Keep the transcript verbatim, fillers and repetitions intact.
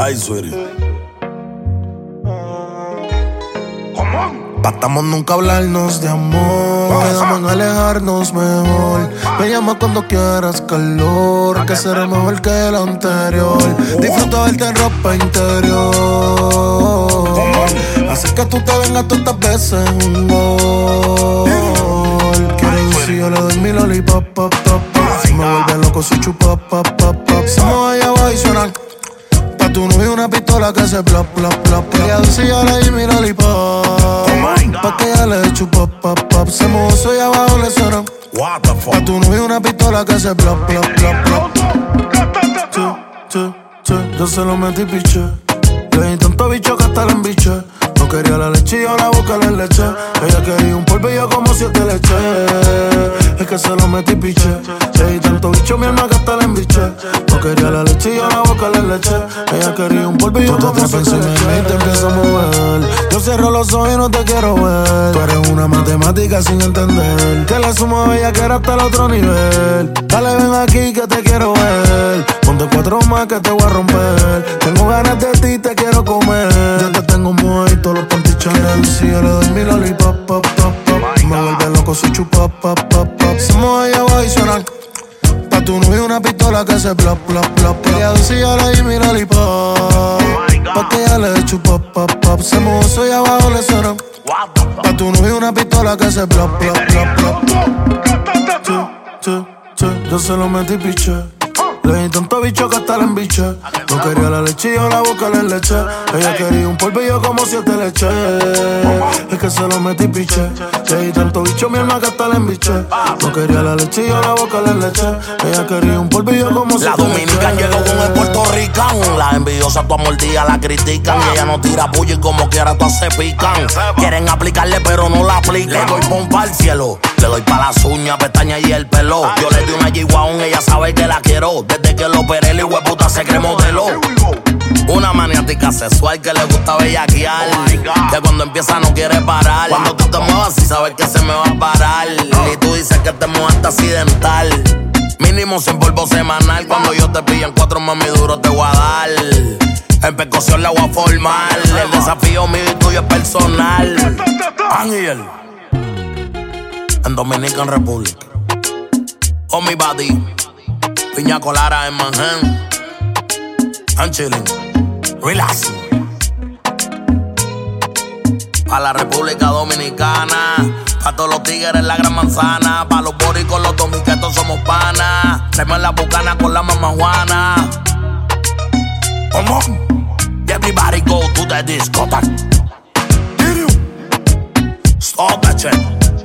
Ay, sweetie. Patamos nunca hablarnos de amor. Quedamos en alejarnos mejor. Me llama cuando quieras calor, que será mejor que el anterior. Disfruto verte en ropa interior. Así que tú te vengas todas estas veces un gol. Quiero decir si yo le doy mi lollipop, pop, pop, pop. Si me vuelve loco si chupa, pop, pop, pop. Somos allá abajo y suenan. Pa' tu novio una pistola que se plop, plop, plop. Quería ver si yo le doy mi lollipop. Pa' que ella le chupa, pop, pop. Se mozo y abajo le suena. What the fuck? Pa' tu novio una pistola que se plop, plop, plop, plop. Che, che, che, yo se lo metí piche. Le di tanto bicho que hasta la embiché. No quería la leche y yo la boca le leche. Ella quería un polvillo como siete leche. Es que se lo metí piche. Le di tanto bicho mi alma que hasta la embiché. No quería la leche y yo la boca le leche. Ella quería un polvillo como siete leche. Y te empiezo a mover. Yo cierro los ojos y no te quiero ver. Tú eres una matemática sin entender. Que la suma bella que era hasta el otro nivel. Dale ven aquí que te quiero ver. Ponte cuatro más que te voy a romper. Tengo ganas de ti, te quiero comer. Yo te tengo muerto los panty Chanel. Si yo le doy mi lollipop, pop, pop, pop. Me vuelve loco si chupa, pop, pop, pop. Somos allá abajo y suenan. Pa' tu novio una pistola que se plop, plop, plop. Quería ver si yo le doy mi lollipop. Pa' que ella le chupa, pop, pop. Se mozo y abajo le suenan. Pa' tu novio una pistola que se plop, plop, plop, plop. Che, che, che, yo se lo metí piche. Le di tanto bicho que hasta la embiché. No quería la leche y yo la boca le leche. Ella quería un polvillo como siete leche. Es que se lo metí piche. Le di tanto bicho mi alma que hasta la embiché. No quería la leche y yo la boca le leche. Ella quería un polvillo como siete leche. La dominicana llegó con el puertorricano. Las envidiosas tu mordida la critican. Y ella no tira puya y como quiera todas se pican. Quieren aplicarle pero no la aplican. Le doy pompa al cielo. Le doy pa' las uñas, pestañas y el pelo. Yo le di una G-Wagon, ella sabe que la quiero. Desde que lo operé, el hueputa se cree modelo. Una maniática sexual que le gusta bellaquear. Que cuando empieza no quiere parar. Cuando tú te muevas y sabes que se me va a parar. Y tú dices que te muevaste accidental. Mínimo sin polvo semanal. Cuando yo te pillo en cuatro mami duro te voy a dar. En percusión la voy a formar. El desafío mío y tuyo es personal. Ángel en Dominican Republic. Oh mi body, piña colada en Manhattan. I'm chilling, relax. Pa' la República Dominicana, pa' todos los tigres en la gran manzana, pa' los boricos, los dominicanos somos panas. Traemos la bucana con la mamá Juana. Come on, everybody go to the discotheque. Stop that shit.